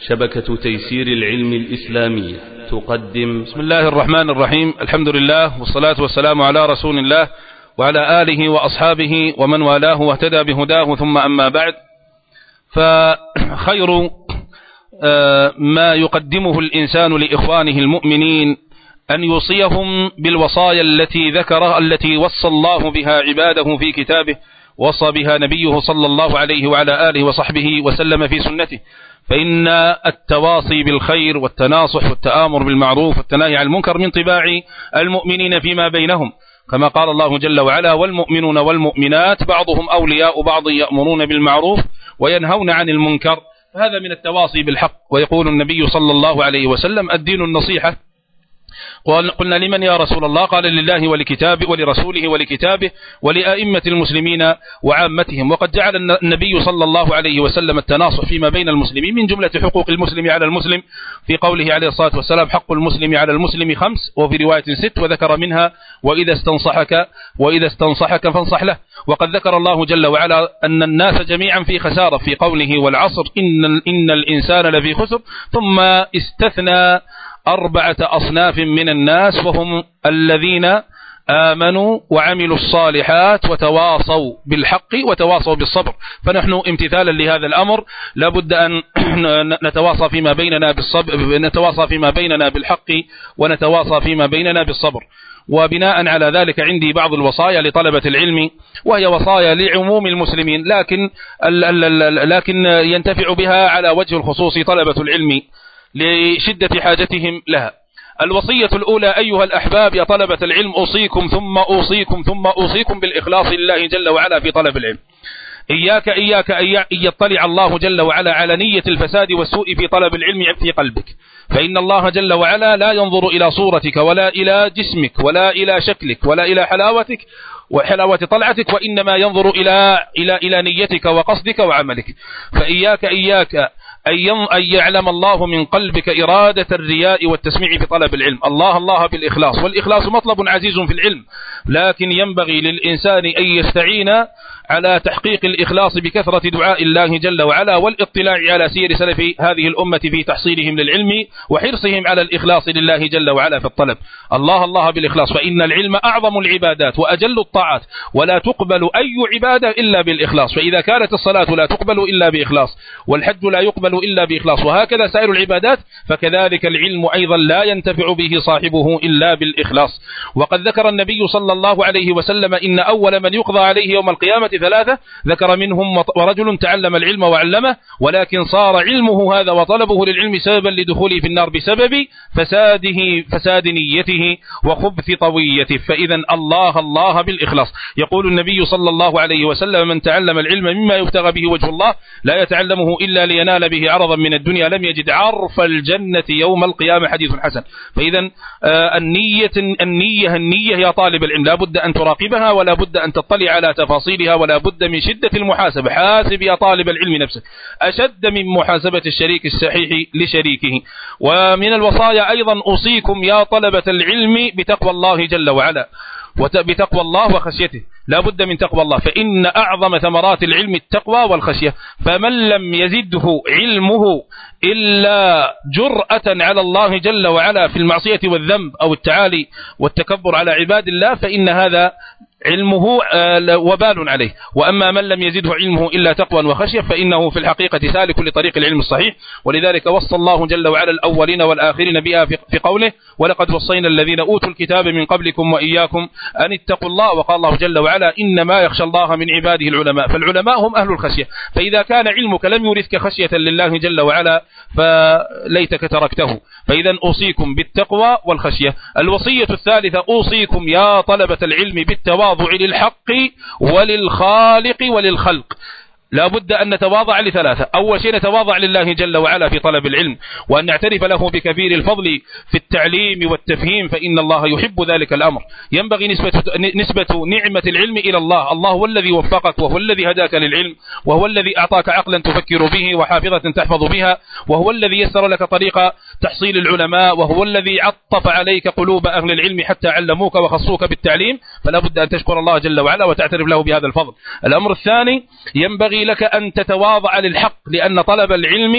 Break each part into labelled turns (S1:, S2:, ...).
S1: شبكة تيسير العلم الإسلامية تقدم.
S2: بسم الله الرحمن الرحيم. الحمد لله والصلاة والسلام على رسول الله وعلى آله وأصحابه ومن والاه واهتدى بهداه، ثم أما بعد، فخير ما يقدمه الإنسان لإخوانه المؤمنين أن يوصيهم بالوصايا التي ذكرها، التي وصى الله بها عباده في كتابه، وصى بها نبيه صلى الله عليه وعلى آله وصحبه وسلم في سنته. فإن التواصي بالخير والتناصح والتآمر بالمعروف والتناهي عن المنكر من طباع المؤمنين فيما بينهم، كما قال الله جل وعلا: والمؤمنون والمؤمنات بعضهم أولياء بعض يأمرون بالمعروف وينهون عن المنكر. هذا من التواصي بالحق. ويقول النبي صلى الله عليه وسلم: الدين النصيحة. قلنا: لمن يا رسول الله؟ قال: لله ولكتابه ولرسوله ولكتابه ولأئمة المسلمين وعامتهم. وقد جعل النبي صلى الله عليه وسلم التناصح فيما بين المسلمين من جملة حقوق المسلم على المسلم، في قوله عليه الصلاة والسلام: حق المسلم على المسلم 5، وفي رواية 6، وذكر منها: وإذا استنصحك فانصح له. وقد ذكر الله جل وعلا أن الناس جميعا في خسارة في قوله: والعصر إن الإنسان لفي خسر، ثم استثنى 4 أصناف من الناس، وهم الذين آمنوا وعملوا الصالحات وتواصوا بالحق وتواصوا بالصبر. فنحن امتثالا لهذا الأمر لابد أن نتواصى فيما بيننا بالصبر، نتواصى فيما بيننا بالحق ونتواصى فيما بيننا بالصبر. وبناء على ذلك عندي بعض الوصايا لطلبة العلم، وهي وصايا لعموم المسلمين، لكن ينتفع بها على وجه الخصوص طلبة العلم لشدة حاجتهم لها. الوصية الأولى: أيها الأحباب يا طلبة العلم، أوصيكم ثم أوصيكم ثم أوصيكم بالإخلاص لله جل وعلا في طلب العلم. إياك أن يطلع الله جل وعلا على نية الفساد والسوء في طلب العلم في قلبك، فإن الله جل وعلا لا ينظر إلى صورتك ولا إلى جسمك ولا إلى شكلك ولا إلى حلاوتك وحلاوة طلعتك، وإنما ينظر إلى نيتك وقصدك وعملك. فإياك أن يعلم الله من قلبك إرادة الرياء والتسميع في طلب العلم. الله بالإخلاص، والإخلاص مطلب عزيز في العلم، لكن ينبغي للإنسان أن يستعين على تحقيق الإخلاص بكثرة دعاء الله جل وعلا، والاطلاع على سير سلف هذه الأمة في تحصيلهم للعلم وحرصهم على الإخلاص لله جل وعلا في الطلب. الله بالإخلاص، فإن العلم أعظم العبادات وأجل الطاعات، ولا تقبل أي عبادة إلا بالإخلاص. فإذا كانت الصلاة لا تقبل إلا بإخلاص، والحج لا يقبل إلا بإخلاص، وهكذا سائر العبادات، فكذلك العلم أيضا لا ينتفع به صاحبه إلا بالإخلاص. وقد ذكر النبي صلى الله عليه وسلم: إن أول من يقضى عليه يوم القيامة 3، ذكر منهم: ورجل تعلم العلم وعلمه، ولكن صار علمه هذا وطلبه للعلم سببا لدخوله في النار بسبب فساد نيته وخبث طويته. فإذا الله بالإخلاص. يقول النبي صلى الله عليه وسلم: من تعلم العلم مما يبتغى به وجه الله لا يتعلمه إلا لينال به عرضا من الدنيا لم يجد عرف الجنة يوم القيامة. حديث حسن. فإذا النية يا طالب العلم لا بد أن تراقبها، ولا بد أن تطلع على تفاصيلها، ولا بد من شدة المحاسبة. حاسب يا طالب العلم نفسك أشد من محاسبة الشريك الصحيح لشريكه. ومن الوصايا أيضا: أوصيكم يا طلبة العلم بتقوى الله جل وعلا، بتقوى الله وخشيته. لا بد من تقوى الله، فإن أعظم ثمرات العلم التقوى والخشية. فمن لم يزده علمه إلا جرأة على الله جل وعلا في المعصية والذنب أو التعالي والتكبر على عباد الله، فإن هذا علمه وبال عليه. وأما من لم يزده علمه إلا تقوى وخشية، فإنه في الحقيقة سالك لطريق العلم الصحيح. ولذلك وصى الله جل وعلا الأولين والآخرين بها في قوله: ولقد وصينا الذين أوتوا الكتاب من قبلكم وإياكم أن اتقوا الله. وقال الله جل وعلا: إنما يخشى الله من عباده العلماء. فالعلماء هم أهل الخشية. فإذا كان علمك لم يورثك خشية لله جل وعلا فليتك تركته. فإذا أوصيكم بالتقوى والخشية. الوصية الثالثة: أوصيكم يا طلبة العلم بالتواضع للحق وللخالق وللخلق. لا بد أن نتواضع ل3. أول شيء نتواضع لله جل وعلا في طلب العلم، وأن نعترف له بكبير الفضل في التعليم والتفهيم، فإن الله يحب ذلك الأمر. ينبغي نسبة نعمة العلم إلى الله. الله هو الذي وفقك، وهو الذي هداك للعلم، وهو الذي أعطاك عقلا تفكر به وحافظة تحفظ بها، وهو الذي يسر لك تحصيل العلماء، وهو الذي عطف عليك قلوب أهل العلم حتى علموك وخصوك بالتعليم، فلا بد أن تشكر الله جل وعلا وتعترف له بهذا الفضل. الأمر الثاني، ينبغي لك أن تتواضع للحق، لأن طالب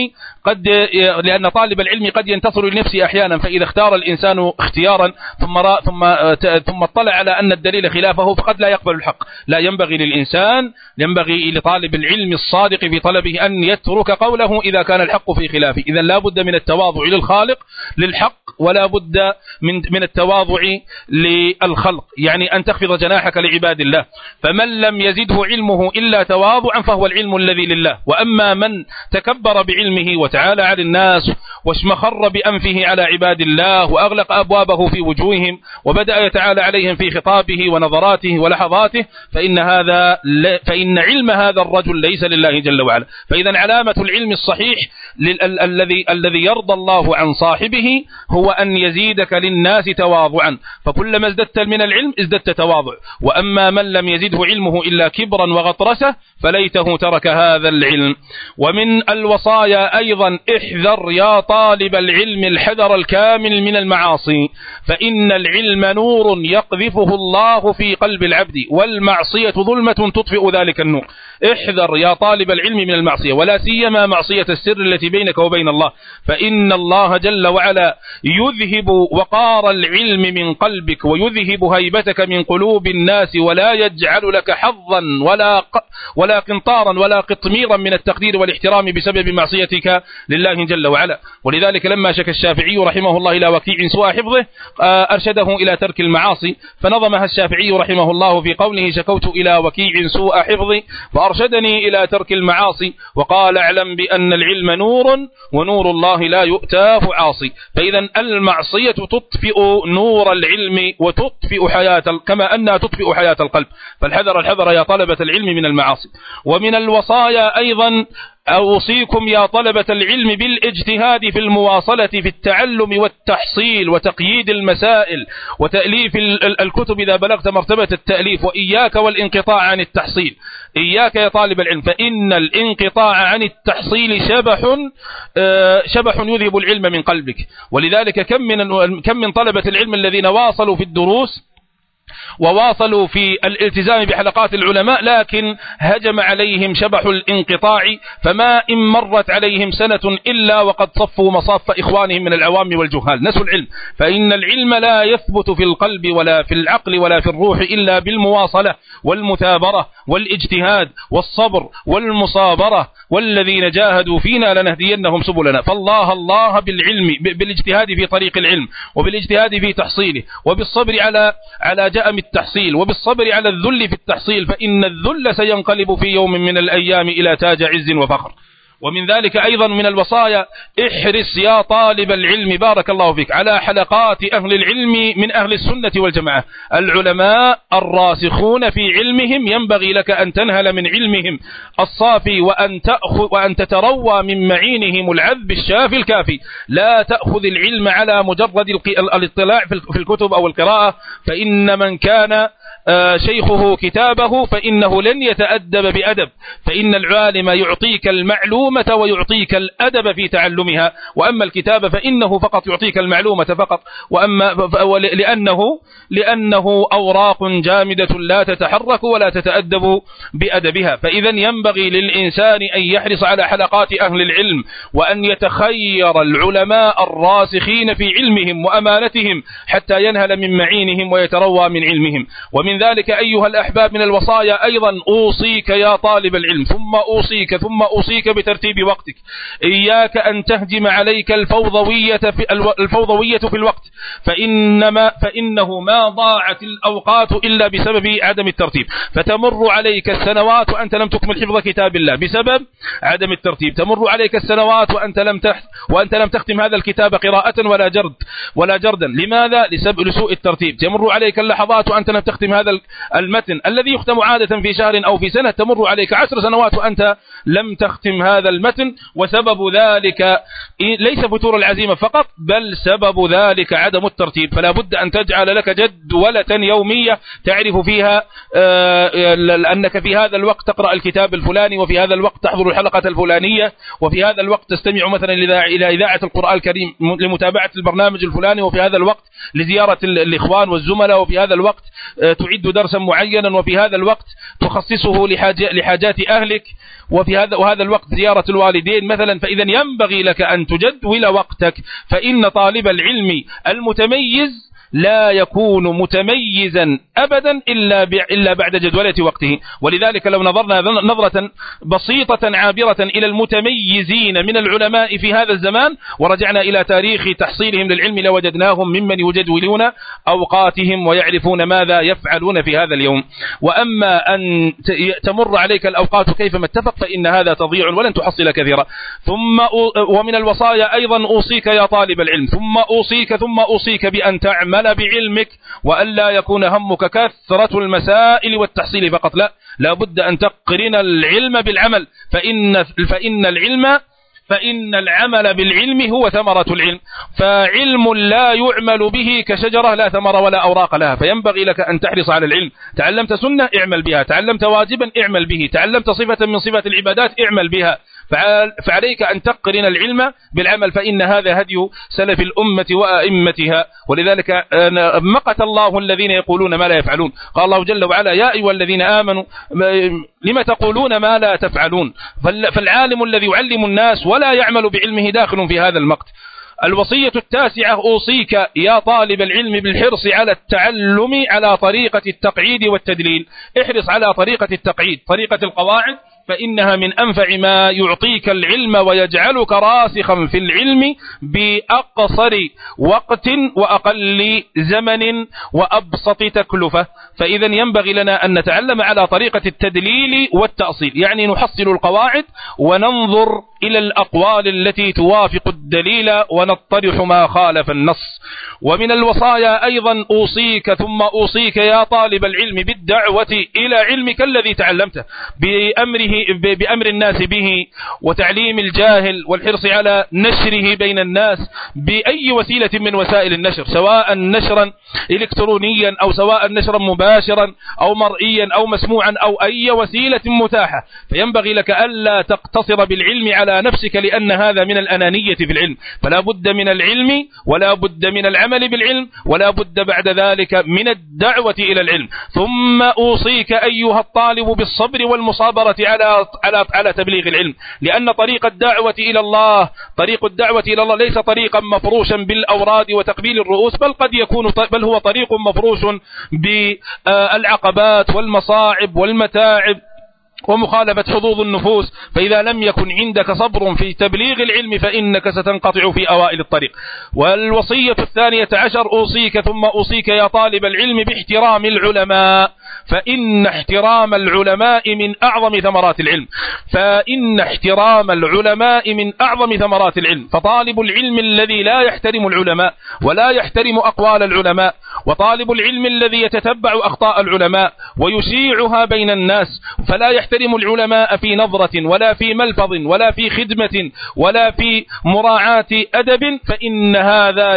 S2: العلم قد ينتصر لنفسه أحيانا، فإذا اختار الإنسان اختيارا ثم اطلع على أن الدليل خلافه فقد لا يقبل الحق. لا، ينبغي لطالب العلم الصادق في طلبه أن يترك قوله إذا كان الحق في خلافه. إذا لا بد من التواضع للخالق للحق، ولا بد من التواضع للخلق، يعني أن تخفض جناحك لعباد الله. فمن لم يزده علمه إلا تواضعا فهو العلم الذي لله. وأما من تكبر بعلمه وتعالى على الناس واشمخر بأنفه على عباد الله وأغلق أبوابه في وجوههم وبدأ يتعالى عليهم في خطابه ونظراته ولحظاته، فإن علم هذا الرجل ليس لله جل وعلا. فإذا علامة العلم الصحيح الذي يرضى الله عن صاحبه هو أن يزيدك للناس تواضعا، فكلما ازددت من العلم ازددت تواضع. وأما من لم يزده علمه إلا كبرا وغطرسة فليته ترك هذا العلم. ومن الوصايا أيضا، احذر يا طالب العلم الحذر الكامل من المعاصي، فإن العلم نور يقذفه الله في قلب العبد، والمعصية ظلمة تطفئ ذلك النور. احذر يا طالب العلم من المعصية، ولا سيما معصية السر التي بينك وبين الله، فإن الله جل وعلا يذهب وقار العلم من قلبك ويذهب هيبتك من قلوب الناس، ولا يجعل لك حظا ولا قنطارا ولا قطميرا من التقدير والاحترام بسبب معصيتك لله جل وعلا. ولذلك لما شكى الشافعي رحمه الله إلى وكيع سوء حفظه أرشده إلى ترك المعاصي، فنظمها الشافعي رحمه الله في قوله: شكوت إلى وكيع سوء حفظي فأرشدني إلى ترك المعاصي، وقال: اعلم بأن العلم نور ونور الله لا يؤتاه عاصي. فإذا المعصية تطفئ نور العلم وتطفئ كما أنها تطفئ حياة القلب. فالحذر يا طلبة العلم من المعاصي. ومن الوصايا أيضا، أوصيكم يا طلبة العلم بالاجتهاد في المواصلة في التعلم والتحصيل وتقييد المسائل وتأليف الكتب إذا بلغت مرتبة التأليف، وإياك والانقطاع عن التحصيل. إياك يا طالب العلم، فإن الانقطاع عن التحصيل شبح يذهب العلم من قلبك. ولذلك كم من طلبة العلم الذين واصلوا في الدروس وواصلوا في الالتزام بحلقات العلماء، لكن هجم عليهم شبح الانقطاع، فما إن مرت عليهم سنة إلا وقد صفوا مصاف إخوانهم من العوام والجهال، نسوا العلم. فإن العلم لا يثبت في القلب ولا في العقل ولا في الروح إلا بالمواصلة والمثابرة والاجتهاد والصبر والمصابرة، والذين جاهدوا فينا لنهدينهم سبلنا. فالله بالعلم، بالاجتهاد في طريق العلم، وبالاجتهاد في تحصيله، وبالصبر على جأم التحصيل، وبالصبر على الذل في التحصيل، فإن الذل سينقلب في يوم من الأيام إلى تاج عز وفخر. ومن ذلك أيضا من الوصايا، احرص يا طالب العلم بارك الله فيك على حلقات أهل العلم من أهل السنة والجماعة. العلماء الراسخون في علمهم ينبغي لك أن تنهل من علمهم الصافي، وأن تتروى من معينهم العذب الشافي الكافي. لا تأخذ العلم على مجرد الاطلاع في الكتب أو القراءة، فإن من كان شيخه كتابه فإنه لن يتأدب بأدب، فإن العالم يعطيك المعلومة ويعطيك الأدب في تعلمها، وأما الكتاب فإنه فقط يعطيك المعلومة فقط، لأنه أوراق جامدة لا تتحرك ولا تتأدب بأدبها. فإذا ينبغي للإنسان أن يحرص على حلقات أهل العلم، وأن يتخير العلماء الراسخين في علمهم وأمانتهم حتى ينهل من معينهم ويتروى من علمهم. ومن ذلك أيها الأحباب من الوصايا أيضا، أوصيك يا طالب العلم ثم أوصيك بترتيب وقتك. إياك أن تهجم عليك الفوضوية في الوقت، فإنه ما ضاعت الأوقات إلا بسبب عدم الترتيب. فتمر عليك السنوات وأنت لم تكمل حفظ كتاب الله بسبب عدم الترتيب، تمر عليك السنوات وأنت لم تختم هذا الكتاب قراءة ولا جردا. لماذا؟ لسوء الترتيب. تمر عليك اللحظات وأنت لم تختم تختم هذا المتن الذي يختم عادة في شهر أو في سنة، تمر عليك 10 سنوات وأنت لم تختم هذا المتن، وسبب ذلك ليس فتور العزيمة فقط، بل سبب ذلك عدم الترتيب. فلا بد أن تجعل لك جدولة يومية تعرف فيها أنك في هذا الوقت تقرأ الكتاب الفلاني، وفي هذا الوقت تحضر الحلقة الفلانية، وفي هذا الوقت تستمع مثلا إلى إذاعة القرآن الكريم لمتابعة البرنامج الفلاني، وفي هذا الوقت لزيارة الإخوان والزملاء، وفي هذا الوقت تعد درسا معينا، وفي هذا الوقت تخصصه لحاجات أهلك، وهذا الوقت زيارة الوالدين مثلا. فإذا ينبغي لك أن تجدول وقتك، فإن طالب العلم المتميز لا يكون متميزا أبدا إلا بعد جدولة وقته. ولذلك لو نظرنا نظرة بسيطة عابرة إلى المتميزين من العلماء في هذا الزمان، ورجعنا إلى تاريخ تحصيلهم للعلم، لوجدناهم ممن يجدولون أوقاتهم ويعرفون ماذا يفعلون في هذا اليوم. وأما أن تمر عليك الأوقات كيفما اتفق فإن هذا تضيع ولن تحصل كثيرا. ومن الوصايا أيضا أوصيك يا طالب العلم، ثم أوصيك بأن تعمل بعلمك، وألا يكون همك كثرة المسائل والتحصيل فقط، لا بد أن تقرن العلم بالعمل، فإن العمل بالعلم هو ثمرة العلم. فعلم لا يعمل به كشجرة لا ثمر ولا أوراق لها، فينبغي لك أن تحرص على العلم. تعلمت سنة اعمل بها، تعلمت واجبا اعمل به، تعلمت صفة من صفات العبادات اعمل بها. فعليك أن تقرن العلم بالعمل، فإن هذا هدي سلف الأمة وأئمتها. ولذلك مقت الله الذين يقولون ما لا يفعلون. قال الله جل وعلا: يا أيها الذين آمنوا لما تقولون ما لا تفعلون. فالعالم الذي يعلم الناس ولا يعمل بعلمه داخل في هذا المقت. الوصية 9: أوصيك يا طالب العلم بالحرص على التعلم على طريقة التقعيد والتدليل. احرص على طريقة التقعيد، طريقة القواعد، فإنها من أنفع ما يعطيك العلم ويجعلك راسخا في العلم بأقصر وقت وأقل زمن وأبسط تكلفة. فإذا ينبغي لنا أن نتعلم على طريقة التدليل والتأصيل، يعني نحصل القواعد وننظر إلى الأقوال التي توافق الدليل ونطرح ما خالف النص. ومن الوصايا أيضا أوصيك ثم أوصيك يا طالب العلم بالدعوة إلى علمك الذي تعلمته، بأمر الناس به، وتعليم الجاهل، والحرص على نشره بين الناس بأي وسيلة من وسائل النشر، سواء نشرا إلكترونيا أو سواء نشرا مباشرا أو مرئيا أو مسموعا أو أي وسيلة متاحة. فينبغي لك ألا تقتصر بالعلم على نفسك، لأن هذا من الأنانية في العلم. فلا بد من العلم، ولا بد من العمل بالعلم، ولا بد بعد ذلك من الدعوة إلى العلم. ثم أوصيك أيها الطالب بالصبر والمصابرة على تبليغ العلم، لأن طريق الدعوة إلى الله ليس طريقا مفروشا بالأوراد وتقبيل الرؤوس، بل هو طريق مفروش بالعقبات والمصاعب والمتاعب ومخالفة حظوظ النفوس. فإذا لم يكن عندك صبر في تبليغ العلم فإنك ستنقطع في أوائل الطريق. والوصية 12: أوصيك ثم أوصيك يا طالب العلم باحترام العلماء، فإن احترام العلماء من أعظم ثمرات العلم. فطالب العلم الذي لا يحترم العلماء ولا يحترم أقوال العلماء، وطالب العلم الذي يتتبع أخطاء العلماء ويشيعها بين الناس، فلا يحترم العلماء في نظرة ولا في ملفظ ولا في خدمة ولا في مراعاة أدب، فإن هذا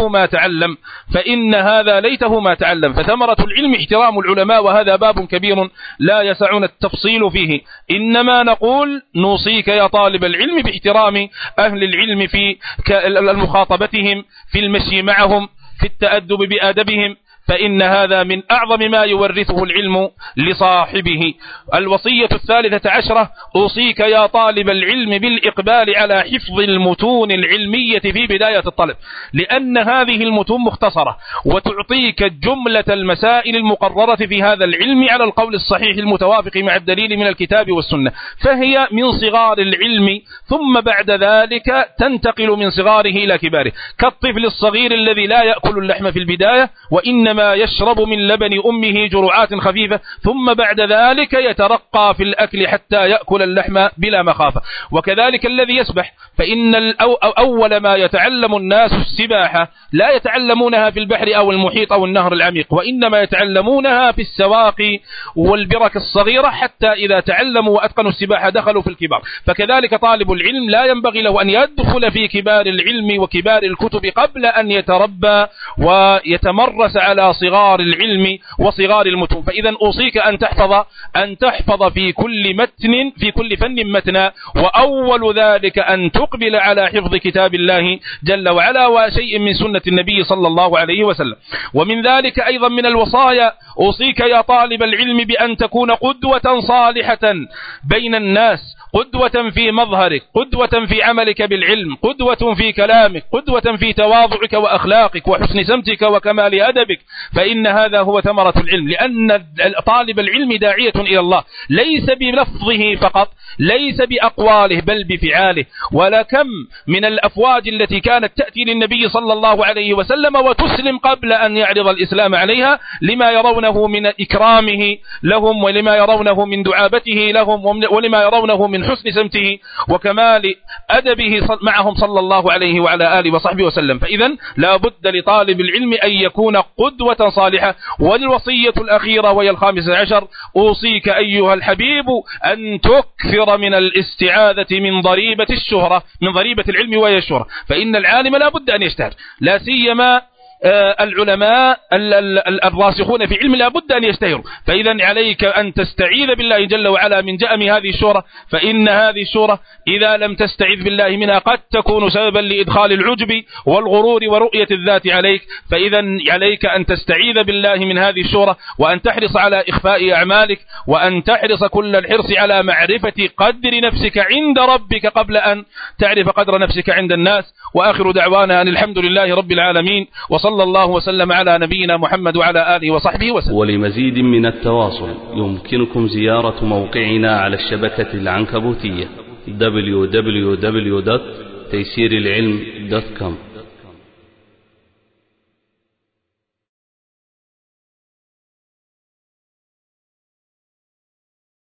S2: ليته ما تعلم. فثمرة العلم احترام العلماء، وهذا باب كبير لا يسعنا التفصيل فيه. إنما نقول نوصيك يا طالب العلم باحترام أهل العلم في مخاطبتهم، في المشي معهم، في التأدب بآدبهم، فإن هذا من أعظم ما يورثه العلم لصاحبه. الوصية 13: أوصيك يا طالب العلم بالإقبال على حفظ المتون العلمية في بداية الطلب، لأن هذه المتون مختصرة وتعطيك جملة المسائل المقررة في هذا العلم على القول الصحيح المتوافق مع الدليل من الكتاب والسنة، فهي من صغار العلم، ثم بعد ذلك تنتقل من صغاره إلى كباره، كالطفل الصغير الذي لا يأكل اللحم في البداية، وإنما إنما يشرب من لبن أمه جرعات خفيفة، ثم بعد ذلك يترقى في الأكل حتى يأكل اللحم بلا مخافة. وكذلك الذي يسبح، فإن أول ما يتعلم الناس السباحة لا يتعلمونها في البحر أو المحيط أو النهر العميق، وإنما يتعلمونها في السواقي والبرك الصغيرة، حتى إذا تعلموا وأتقنوا السباحة دخلوا في الكبار. فكذلك طالب العلم لا ينبغي له أن يدخل في كبار العلم وكبار الكتب قبل أن يتربى ويتمرس على صغار العلم وصغار المتون. فإذا أوصيك أن تحفظ في كل فن متنا، وأول ذلك أن تقبل على حفظ كتاب الله جل وعلا وشيء من سنة النبي صلى الله عليه وسلم. ومن ذلك أيضا من الوصايا، أوصيك يا طالب العلم بأن تكون قدوة صالحة بين الناس، قدوة في مظهرك، قدوة في عملك بالعلم، قدوة في كلامك، قدوة في تواضعك وأخلاقك وحسن سمتك وكمال أدبك، فإن هذا هو ثمرة العلم. لأن طالب العلم داعية إلى الله، ليس بلفظه فقط، ليس بأقواله، بل بفعاله. ولكم من الأفواج التي كانت تأتي للنبي صلى الله عليه وسلم وتسلم قبل أن يعرض الإسلام عليها، لما يرونه من إكرامه لهم، ولما يرونه من دعابته لهم، ولما يرونه من حسن سمته وكمال أدبه معهم صلى الله عليه وعلى آله وصحبه وسلم. فإذا لا بد لطالب العلم أن يكون قدوة صالحة. والوصية الأخيرة وهي 15، أوصيك أيها الحبيب أن تكثر من الاستعاذة من ضريبة الشهرة، من ضريبة العلم وهي الشهرة. فإن العالم لا بد أن يشتهر، لا سيما العلماء الراسخون في علم لا بد أن يشتهروا. فإذا عليك أن تستعيذ بالله جل وعلا من جأم هذه الشهرة، فإن هذه الشهرة إذا لم تستعذ بالله منها قد تكون سببا لإدخال العجب والغرور ورؤية الذات عليك. فإذا عليك أن تستعيذ بالله من هذه الشهرة، وأن تحرص على إخفاء أعمالك، وأن تحرص كل الحرص على معرفة قدر نفسك عند ربك قبل أن تعرف قدر نفسك عند الناس. وآخر دعوانا أن الحمد لله رب العالمين، وصلى الله وسلم على نبينا محمد وعلى آله وصحبه وسلم.
S1: ولمزيد من التواصل يمكنكم زيارة موقعنا على الشبكة العنكبوتية www.تيسيرالعلم.com.